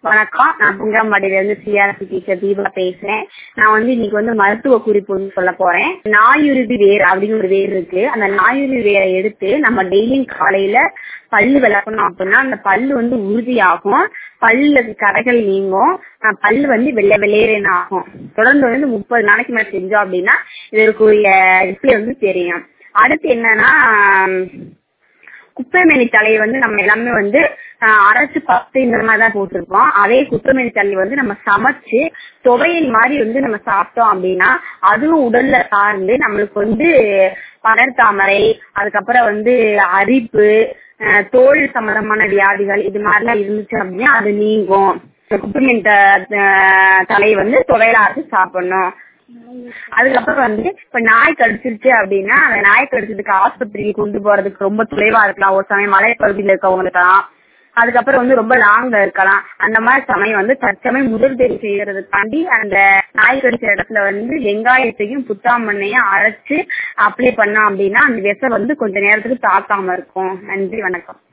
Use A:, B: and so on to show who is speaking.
A: வணக்கம். நான் புங்கம்பாடியில இருந்து சிஆர்சி டீச்சர் தீபா பேசுறேன். நான் இன்னைக்கு மருத்துவ குறிப்பு சொல்ல போறேன். நாயுருவி வேர் அப்படின்னு ஒரு வேர் இருக்கு. அந்த நாயுருவி வேரை எடுத்து நம்ம டெய்லியும் காலையில பல்லு விளக்கணும் அப்படின்னா அந்த பல்லு உறுதியாகும், பல்லுல கரைகள் நீங்கும், பல்லு வெள்ளை வெள்ளையரேன்னு ஆகும். தொடர்ந்து 30 நாளைக்கு மேல செஞ்சோம் அப்படின்னா இதற்கு தெரியும். அடுத்து என்னன்னா, குப்பைமேனி தலையை நம்ம எல்லாமே அரைச்சு பத்து இந்த மாதிரிதான் போட்டிருப்போம். அதே குப்பைமேனி தலை நம்ம சமைச்சு துவையல் மாதிரி நம்ம சாப்பிட்டோம் அப்படின்னா அதுவும் உடல்ல சார்ந்து நம்மளுக்கு படர்தாமரை, அதுக்கப்புறம் அரிப்பு, தோல் சம்பந்தமான வியாதிகள் இது மாதிரிலாம் இருந்துச்சு அப்படின்னா அது நீங்கும். குப்பைமேனி தலையை துவையலா அரைச்சு சாப்பிடணும். அதுக்கப்புறம் இப்ப நாய் கடிச்சிருச்சு அப்படின்னா அந்த நாய் கடிச்சதுக்கு ஆஸ்பத்திரிக்கு கொண்டு போறதுக்கு ரொம்ப தொலைவா இருக்கலாம். ஒரு சமயம் மலைப்பகுதியில இருக்கவங்களுக்கலாம், அதுக்கப்புறம் ரொம்ப லாங்ல இருக்கலாம். அந்த மாதிரி சமயம் தற்சமயம் முதலுதவி செய்யறதுக்காண்டி அந்த நாய் கடிச்ச இடத்துல வெங்காயத்தையும் புத்தாமண்ணையும் அரைச்சு அப்ளை பண்ணோம் அப்படின்னா அந்த விஷம் கொஞ்ச நேரத்துக்கு தாக்காம இருக்கும். நன்றி, வணக்கம்.